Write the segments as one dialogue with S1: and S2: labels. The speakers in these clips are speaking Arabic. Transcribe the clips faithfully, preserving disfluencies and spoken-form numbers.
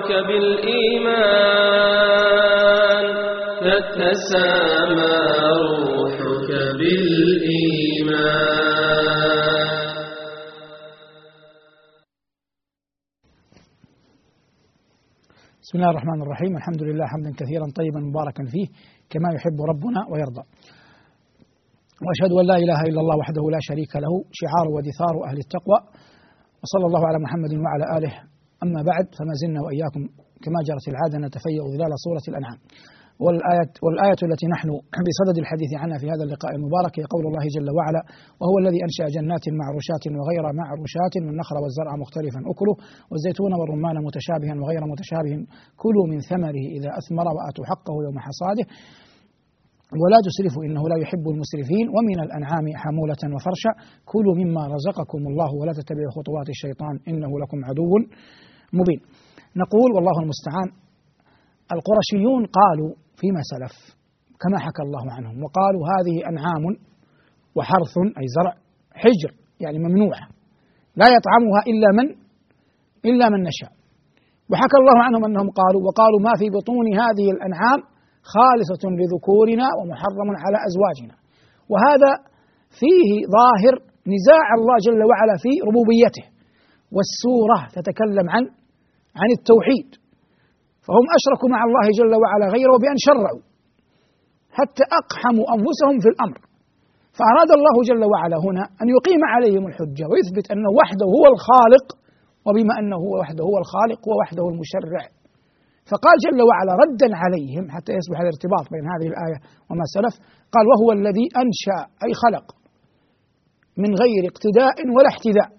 S1: روحك بالإيمان تتسامى روحك بالإيمان.
S2: بسم الله الرحمن الرحيم. الحمد لله حمدا كثيرا طيبا مباركا فيه كما يحب ربنا ويرضى، وأشهد أن لا إله إلا الله وحده لا شريك له شعار ودثار أهل التقوى، وصلى الله على محمد وعلى آله. أما بعد، فما زلنا وإياكم كما جرت العادة نتفيأ ظلال سورة الأنعام، والآية, والآية التي نحن بصدد الحديث عنها في هذا اللقاء المبارك هي قول الله جل وعلا: وهو الذي أنشأ جنات معروشات وغير معروشات والنخل والزرع مختلفا أكله والزيتون والرمان متشابها وغير متشابه كلوا من ثمره إذا أثمر وآتوا حقه يوم حصاده ولا تسرفوا إنه لا يحب المسرفين ومن الأنعام حمولة وفرشا كلوا مما رزقكم الله ولا تتبعوا خطوات الشيطان إنه لكم عدو مبين. نقول والله المستعان، القرشيون قالوا فيما سلف كما حكى الله عنهم، وقالوا هذه أنعام وحرث أي زرع حجر يعني ممنوعة لا يطعمها إلا من إلا من نشاء. وحكى الله عنهم أنهم قالوا وقالوا ما في بطون هذه الأنعام خالصة لذكورنا ومحرم على أزواجنا. وهذا فيه ظاهر نزاع الله جل وعلا في ربوبيته، والسورة تتكلم عن عن التوحيد، فهم أشركوا مع الله جل وعلا غيره بأن شرعوا حتى أقحموا أنفسهم في الأمر، فأراد الله جل وعلا هنا أن يقيم عليهم الحجة ويثبت أنه وحده هو الخالق، وبما أنه هو وحده هو الخالق هو وحده المشرع. فقال جل وعلا ردا عليهم حتى يصبح الارتباط بين هذه الآية وما سلف، قال وهو الذي أنشأ أي خلق من غير اقتداء ولا احتذاء،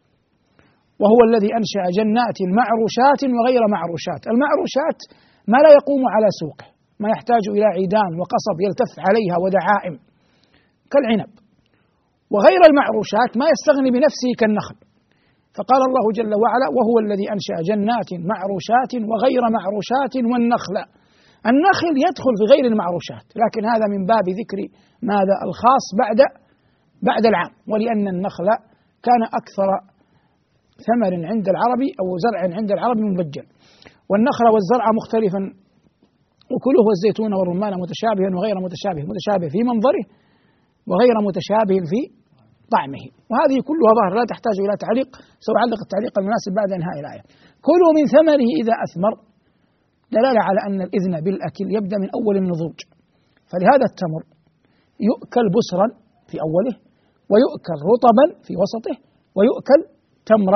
S2: وهو الذي أنشأ جنات معروشات وغير معروشات. المعروشات ما لا يقوم على سوقه، ما يحتاج إلى عيدان وقصب يلتف عليها ودعائم كالعنب، وغير المعروشات ما يستغني بنفسه كالنخل. فقال الله جل وعلا وهو الذي أنشأ جنات معروشات وغير معروشات والنخل. النخل يدخل في غير المعروشات، لكن هذا من باب ذكر ماذا الخاص بعد بعد العام، ولأن النخل كان أكثر ثمر عند العربي أو زرع عند العربي مبجل، والنخل والزرع مختلفا وكله والزيتون والرمان متشابها وغير متشابه، متشابه في منظره وغير متشابه في طعمه. وهذه كلها ظاهر لا تحتاج إلى تعليق، سأعلق التعليق المناسب بعد إنهاء الآية. كلوا من ثمره إذا أثمر، دلالة على أن الإذن بالأكل يبدأ من أول النضوج، فلهذا التمر يؤكل بسرا في أوله ويؤكل رطبا في وسطه ويؤكل تمرا.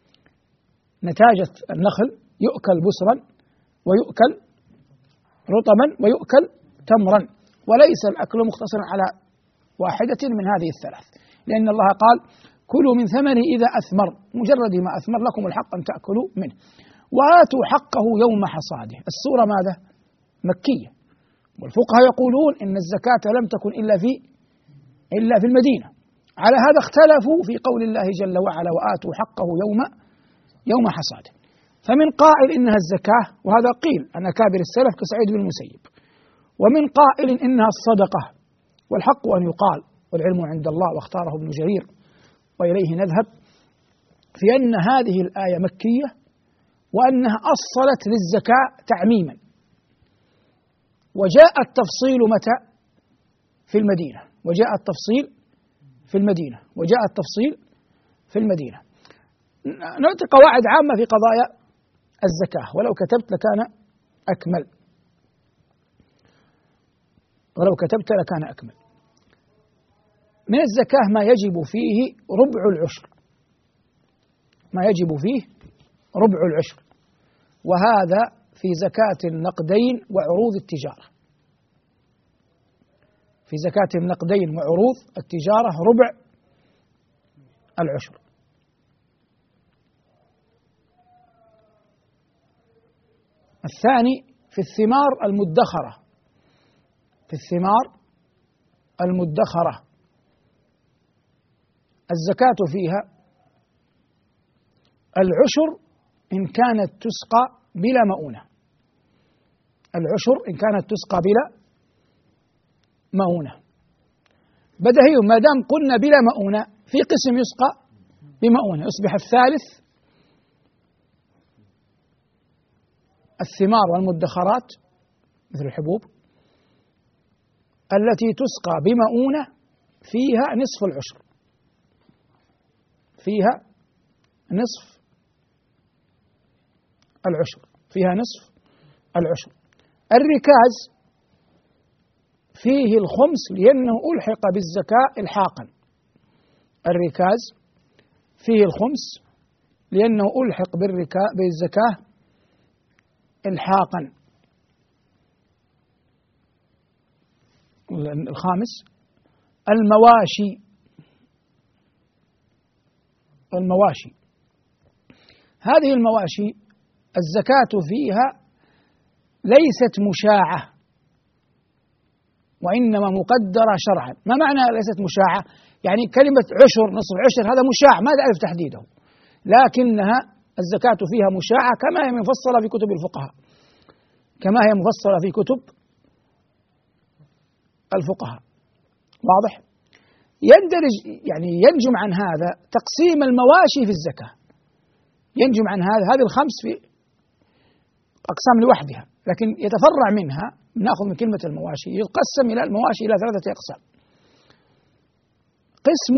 S2: نتاجة النخل يؤكل بسرا ويؤكل رطبا ويؤكل تمرا، وليس الأكل مقتصرا على واحدة من هذه الثلاث، لأن الله قال كلوا من ثمره إذا أثمر، مجرد ما أثمر لكم الحق أن تأكلوا منه وآتوا حقه يوم حصاده. السورة ماذا؟ مكية، والفقهاء يقولون إن الزكاة لم تكن إلا في إلا في المدينة. على هذا اختلفوا في قول الله جل وعلا وآتوا حقه يوم يوم حصاده، فمن قائل إنها الزكاة، وهذا قيل عن أكابر السلف كسعيد بن المسيب، ومن قائل إنها الصدقة، والحق أن يقال والعلم عند الله واختاره ابن جرير وإليه نذهب في أن هذه الآية مكية، وأنها أصلت للزكاة تعميما، وجاء التفصيل متى؟ في المدينة، وجاء التفصيل في المدينة وجاء التفصيل في المدينة. نعطي قواعد عامة في قضايا الزكاة، ولو كتبت لكان أكمل ولو كتبت لكان أكمل. من الزكاة ما يجب فيه ربع العشر، ما يجب فيه ربع العشر، وهذا في زكاة النقدين وعروض التجارة. في زكاة النقدين وعروض التجارة ربع العشر. الثاني في الثمار المدخرة، في الثمار المدخرة الزكاة فيها العشر إن كانت تسقى بلا مؤونة، العشر إن كانت تسقى بلا مؤونة. بدهي ما دام قلنا بلا مؤونة في قسم يسقى بمؤونة، يصبح الثالث الثمار والمدخرات مثل الحبوب التي تسقى بمؤونة فيها نصف العشر، فيها نصف العشر، فيها نصف العشر. الركاز فيه الخمس لأنه ألحق بالزكاة إلحاقا، الركاز فيه الخمس لأنه ألحق بالزكاة إلحاقا. الخامس المواشي، المواشي هذه المواشي الزكاة فيها ليست مشاعة وإنما مقدرة شرعا. ما معنى ليست مشاعة؟ يعني كلمة عشر نصف عشر هذا مشاع ما أعرف تحديده، لكنها الزكاة فيها مشاعة كما هي مفصلة في كتب الفقهاء، كما هي مفصلة في كتب الفقهاء. واضح؟ يندرج يعني ينجم عن هذا تقسيم المواشي في الزكاة، ينجم عن هذا هذه الخمس في أقسام لوحدها، لكن يتفرع منها، نأخذ من كلمة المواشي يقسم إلى المواشي إلى ثلاثة أقسام. قسم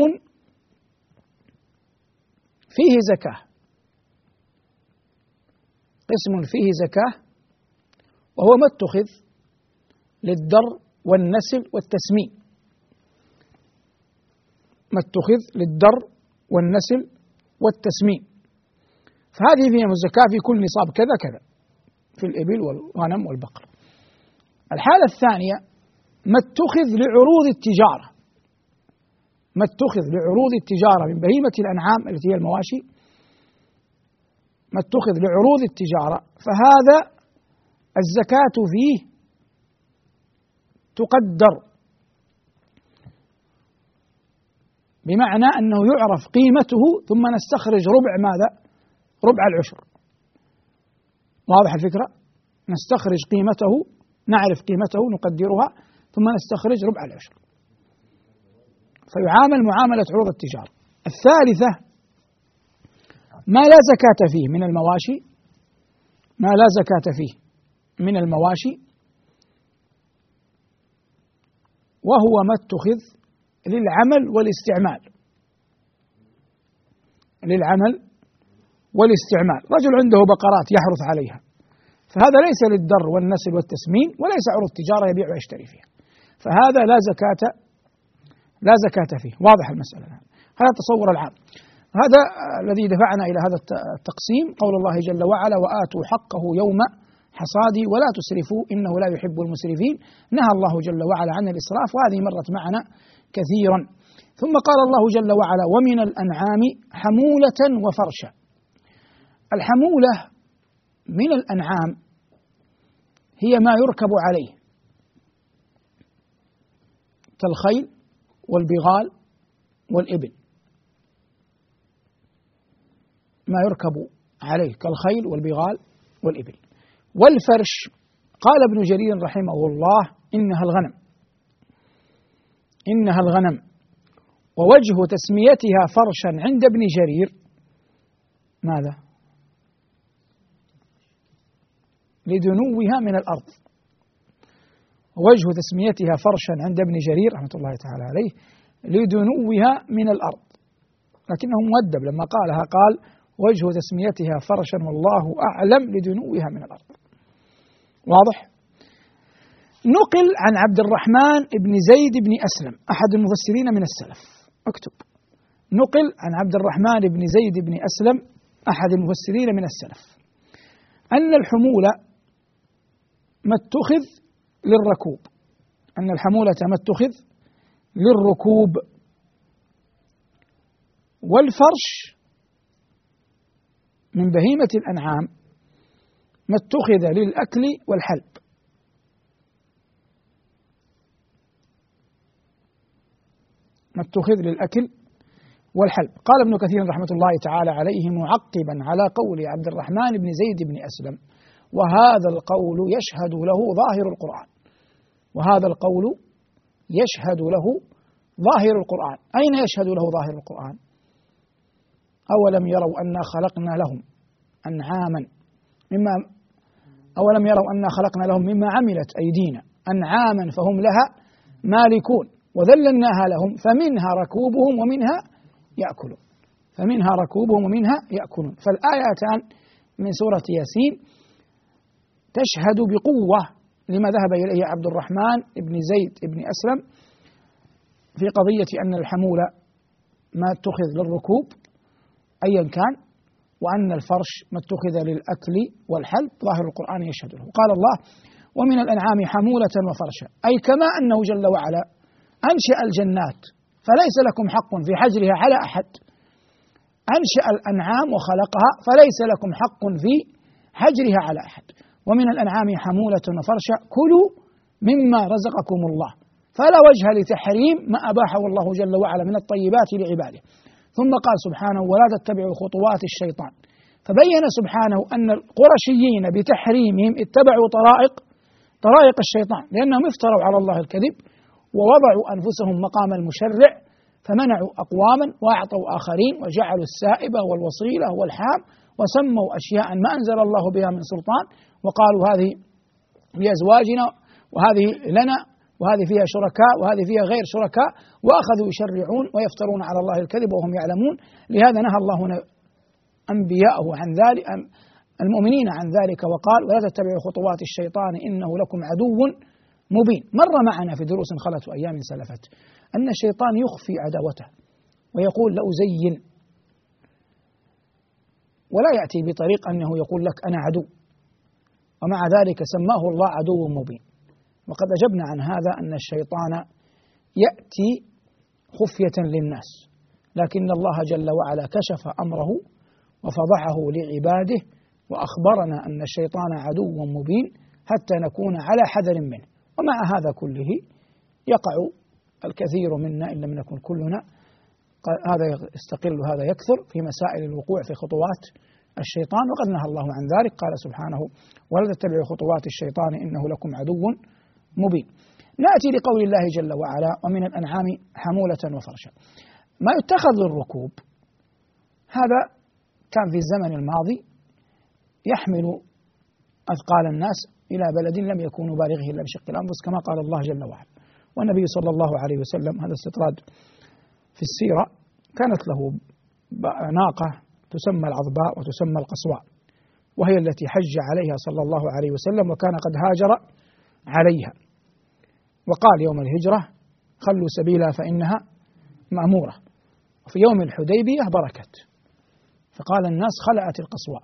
S2: فيه زكاة، قسم فيه زكاة وهو ما اتخذ للدر والنسل والتسمين، ما اتخذ للدر والنسل والتسمين، فهذه فيها الزكاة في كل نصاب كذا كذا في الإبل والغنم والبقر. الحالة الثانية ما اتخذ لعروض التجارة، ما اتخذ لعروض التجارة من بهيمة الأنعام التي هي المواشي، ما اتخذ لعروض التجارة، فهذا الزكاة فيه تقدر، بمعنى أنه يعرف قيمته ثم نستخرج ربع ماذا؟ ربع العشر. واضح الفكرة؟ نستخرج قيمته، نعرف قيمته نقدرها ثم نستخرج ربع العشر، فيعامل معاملة عروض التجارة. الثالثة ما لا زكاة فيه من المواشي، ما لا زكاة فيه من المواشي، وهو ما اتخذ للعمل والاستعمال، للعمل والاستعمال. رجل عنده بقرات يحرث عليها، فهذا ليس للدر والنسل والتسمين وليس عروض تجارة يبيع ويشتري فيها، فهذا لا زكاة لا زكاة فيه. واضح المسألة الآن؟ هذا التصور العام. هذا الذي دفعنا إلى هذا التقسيم قول الله جل وعلا: وآتوا حقه يوم حصاده ولا تسرفوا إنه لا يحب المسرفين. نهى الله جل وعلا عن الإسراف، وهذه مرت معنا كثيرا. ثم قال الله جل وعلا: ومن الأنعام حمولة وفرشا. الحمولة من الأنعام هي ما يركب عليه كالخيل والبغال والإبل، ما يركب عليه كالخيل والبغال والإبل. والفرش قال ابن جرير رحمه الله: إنها الغنم، إنها الغنم. ووجه تسميتها فرشا عند ابن جرير ماذا؟ لدنوها من الأرض. ووجه تسميتها فرشا عند ابن جرير رحمة الله تعالى عليه لدنوها من الأرض، لكنه مؤدب لما قالها قال: وجه تسميتها فرشا والله أعلم لدنوها من الأرض. واضح؟ نقل عن عبد الرحمن بن زيد بن أسلم أحد المفسرين من السلف، اكتب: نقل عن عبد الرحمن بن زيد بن أسلم أحد المفسرين من السلف أن الحمولة ما اتخذ للركوب، أن الحمولة ما اتخذ للركوب، والفرش من بهيمة الأنعام ما اتخذ للأكل والحلب. ما اتخذ للأكل والحلب. قال ابن كثير رحمة الله تعالى عليه معقبا على قول عبد الرحمن بن زيد بن أسلم: وهذا القول يشهد له ظاهر القرآن، وهذا القول يشهد له ظاهر القرآن. أين يشهد له ظاهر القرآن؟ أولم يروا أنا خلقنا لهم أنعاما مما أولم يروا أنا خلقنا لهم مما عملت أيدينا أنعاما فهم لها مالكون وذللناها لهم فمنها ركوبهم ومنها يأكلون فمنها ركوبهم ومنها يأكلون. فالآياتان من سورة ياسين تشهد بقوة لما ذهب إليه عبد الرحمن بن زيد بن أسلم في قضية أن الحمولة ما اتخذ للركوب أيا كان، وأن الفرش ما اتخذ للأكل والحلب، ظاهر القرآن يشهد له. قال الله: ومن الأنعام حمولة وفرشا، أي كما أنه جل وعلا أنشأ الجنات فليس لكم حق في حجرها على أحد، أنشأ الأنعام وخلقها فليس لكم حق في حجرها على أحد. ومن الأنعام حمولة وفرشا كلوا مما رزقكم الله، فلا وجه لتحريم ما أباحه الله جل وعلا من الطيبات لعباده. ثم قال سبحانه: ولا تتبعوا خطوات الشيطان، فبين سبحانه أن القرشيين بتحريمهم اتبعوا طرائق طرائق الشيطان، لأنهم افتروا على الله الكذب ووضعوا أنفسهم مقام المشرع، فمنعوا أقواما وأعطوا آخرين، وجعلوا السائبة والوصيلة والحام، وسموا أشياء ما أنزل الله بها من سلطان، وقالوا هذه لأزواجنا وهذه لنا وهذه فيها شركاء وهذه فيها غير شركاء، وأخذوا يشرعون ويفترون على الله الكذب وهم يعلمون. لهذا نهى الله أنبياءه عن ذلك، المؤمنين عن ذلك، وقال: ولا تتبعوا خطوات الشيطان إنه لكم عدو مبين. مر معنا في دروس خلت وأيام سلفت أن الشيطان يخفي عداوته ويقول لأزين، ولا يأتي بطريق أنه يقول لك أنا عدو، ومع ذلك سماه الله عدو مبين. وقد أجبنا عن هذا أن الشيطان يأتي خفية للناس، لكن الله جل وعلا كشف أمره وفضحه لعباده وأخبرنا أن الشيطان عدو مبين حتى نكون على حذر منه. ومع هذا كله يقع الكثير منا إن لم نكن كلنا، هذا يستقل هذا يكثر في مسائل الوقوع في خطوات الشيطان، وقد نهى الله عن ذلك. قال سبحانه: ولا تتبعوا خطوات الشيطان إنه لكم عدو مبين. نأتي لقول الله جل وعلا: ومن الأنعام حمولة وفرشا. ما يتخذ للركوب هذا كان في الزمن الماضي يحمل أثقال الناس إلى بلد لم يكونوا بالغه إلا بشق الأنفس، كما قال الله جل وعلا. والنبي صلى الله عليه وسلم، هذا استطراد في السيرة، كانت له ناقة تسمى العظباء وتسمى القصواء، وهي التي حج عليها صلى الله عليه وسلم، وكان قد هاجر عليها، وقال يوم الهجرة: خلوا سبيلها فإنها مأمورة. وفي يوم الحديبية بركت، فقال الناس: خلعت القصواء،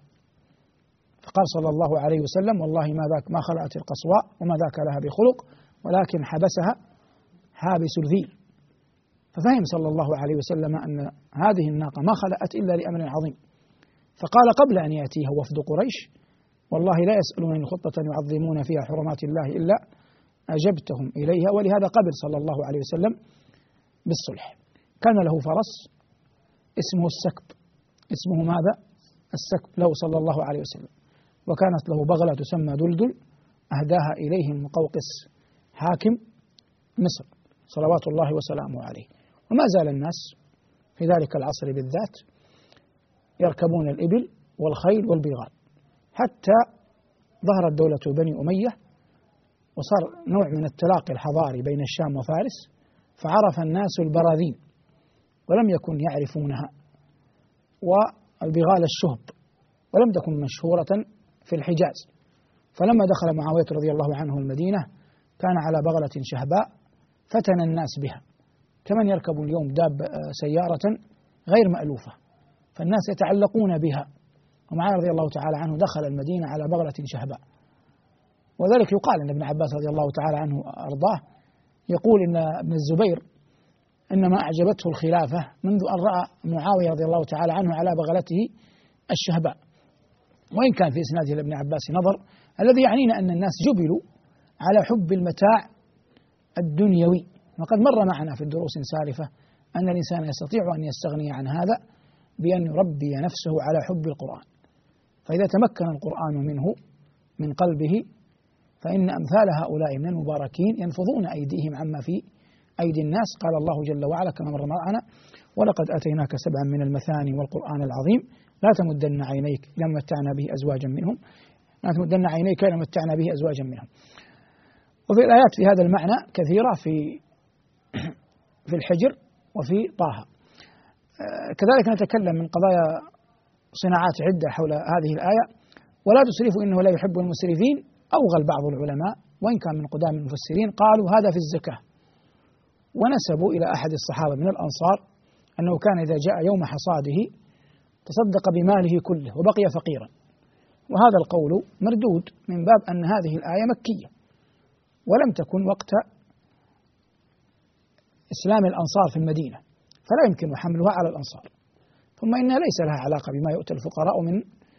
S2: فقال صلى الله عليه وسلم: والله ما ذاك ما خلعت القصواء وما ذاك لها بخلق، ولكن حبسها حابس الذيل. ففهم صلى الله عليه وسلم أن هذه الناقة ما خلعت إلا لأمر عظيم، فقال قبل أن يأتيها وفد قريش: والله لا يسألونني خطة يعظمون فيها حرمات الله إلا أجبتهم إليها. ولهذا قبل صلى الله عليه وسلم بالصلح. كان له فرس اسمه السكب، اسمه ماذا؟ السكب له صلى الله عليه وسلم. وكانت له بغلة تسمى دلدل أهداها إليه المقوقس حاكم مصر صلوات الله وسلامه عليه. وما زال الناس في ذلك العصر بالذات يركبون الإبل والخيل والبغال، حتى ظهرت دولة بني أمية وصار نوع من التلاقي الحضاري بين الشام وفارس، فعرف الناس البراذين ولم يكن يعرفونها، والبغال الشهب، ولم تكن مشهورة في الحجاز. فلما دخل معاوية رضي الله عنه المدينة كان على بغلة شهباء فتن الناس بها، كمن يركب اليوم داب سيارة غير مألوفة، فالناس يتعلقون بها. ومعاوية رضي الله تعالى عنه دخل المدينة على بغلة شهباء. وذلك يقال أن ابن عباس رضي الله تعالى عنه أرضاه يقول إن ابن الزبير إنما أعجبته الخلافة منذ أن رأى معاوية رضي الله تعالى عنه على بغلته الشهباء. وإن كان في إسناده لابن عباس نظر، الذي يعنينا أن الناس جبلوا على حب المتاع الدنيوي. وقد مر معنا في الدروس سالفة أن الإنسان يستطيع أن يستغني عن هذا بأن يربي نفسه على حب القرآن، فإذا تمكن القرآن منه من قلبه فإن أمثال هؤلاء من المباركين ينفضون أيديهم عما في أيدي الناس. قال الله جل وعلا كما مر معنا: ولقد آتيناك سبعا من المثاني والقرآن العظيم لا تمدن عينيك إلى ما متعنا به أزواجا منهم لا تمدن عينيك إلى ما متعنا به أزواجا منهم. وفي الآيات في هذا المعنى كثيرة في في الحجر وفي طه. كذلك نتكلم من قضايا صناعات عدة حول هذه الآية. ولا تسرفوا إنه لا يحب المسرفين. أوغل بعض العلماء وإن كان من قدام المفسرين قالوا هذا في الزكاة، ونسبوا إلى أحد الصحابة من الأنصار أنه كان إذا جاء يوم حصاده تصدق بماله كله وبقي فقيرا. وهذا القول مردود من باب أن هذه الآية مكية ولم تكن وقت إسلام الأنصار في المدينة، فلا يمكن حملها على الأنصار. ثم إنها ليس لها علاقة بما يؤتى الفقراء من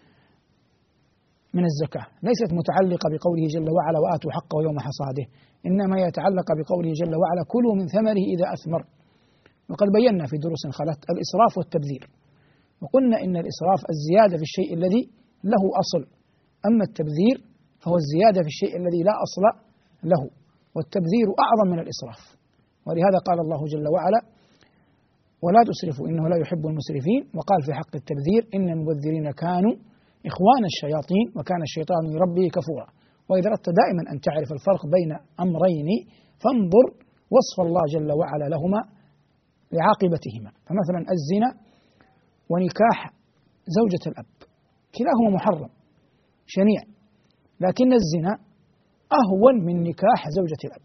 S2: من الزكاة، ليست متعلقة بقوله جل وعلا وآتوا حقه يوم حصاده، إنما يتعلق بقوله جل وعلا كلوا من ثمره إذا أثمر. وقد بينا في دروس خلت الإسراف والتبذير، وقلنا إن الإسراف الزيادة في الشيء الذي له أصل، أما التبذير فهو الزيادة في الشيء الذي لا أصل له، والتبذير أعظم من الإسراف. ولهذا قال الله جل وعلا ولا تسرفوا إنه لا يحب المسرفين. وقال في حق التبذير إن المبذرين كانوا إخوان الشياطين وكان الشيطان لربه كفورا. وإذا أردت دائما أن تعرف الفرق بين أمرين فانظر وصف الله جل وعلا لهما لعاقبتهما. فمثلا الزنا ونكاح زوجة الأب كلاهما محرم شنيع، لكن الزنا أهون من نكاح زوجة الأب.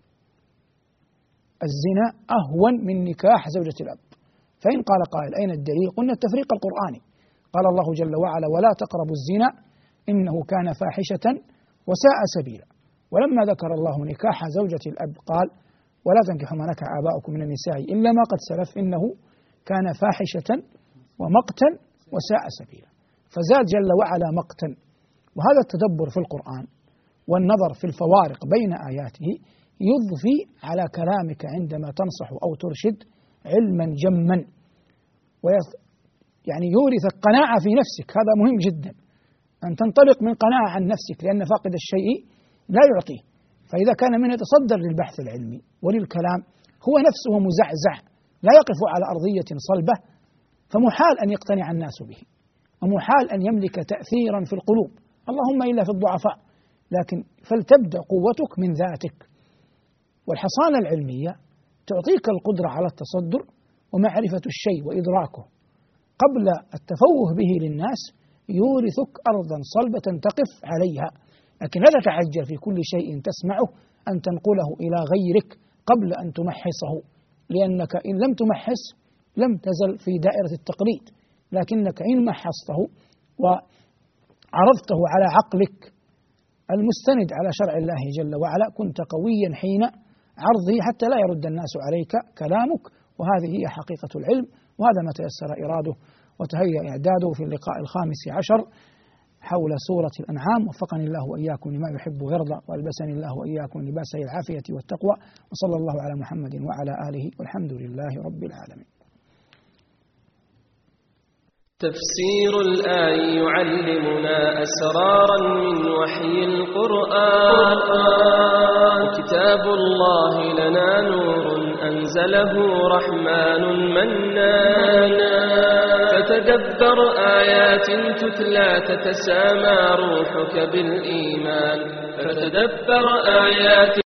S2: الزنا أهون من نكاح زوجة الأب. فإن قال قائل أين الدليل؟ قلنا التفريق القرآني. قال الله جل وعلا ولا تقربوا الزنا إنه كان فاحشة وساء سبيلا. ولما ذكر الله نكاح زوجة الأب قال ولا تنكحوا ما نكح آباؤكم من النساء إلا ما قد سلف إنه كان فاحشة ومقتا وساء سبيلا. فزاد جل وعلا مقتا. وهذا التدبر في القرآن والنظر في الفوارق بين آياته يضفي على كلامك عندما تنصح أو ترشد علما جما، ويث يعني يورثك قناعة في نفسك. هذا مهم جدا، أن تنطلق من قناعة عن نفسك، لأن فاقد الشيء لا يعطيه. فإذا كان من يتصدر للبحث العلمي وللكلام هو نفسه مزعزع لا يقف على أرضية صلبة، فمحال أن يقتنع الناس به، ومحال أن يملك تأثيرا في القلوب، اللهم إلا في الضعفاء. لكن فلتبدأ قوتك من ذاتك. والحصانة العلمية تعطيك القدرة على التصدر ومعرفة الشيء وإدراكه قبل التفوه به للناس، يورثك أرضا صلبة تقف عليها. لكن لا تتعجل في كل شيء تسمعه أن تنقله إلى غيرك قبل أن تمحصه، لأنك إن لم تمحص لم تزل في دائرة التقليد، لكنك إن محصته وعرضته على عقلك المستند على شرع الله جل وعلا كنت قويا حين عرضه حتى لا يرد الناس عليك كلامك. وهذه هي حقيقة العلم، وهذا ما تيسر إراده وتهيأ إعداده في اللقاء الخامس عشر حول سورة الأنعام. وفقني الله وإياكم لما يحب ويرضى، وألبسني الله وإياكم لباسي العافية والتقوى، وصلى الله على محمد وعلى آله والحمد لله رب العالمين.
S1: تفسير الآي يعلمنا أسرارا من وحي القرآن، وكتاب الله لنا نور أنزله رحمن منان. فتدبر آيات تتلى تتسامى روحك بالإيمان، فتدبر آيات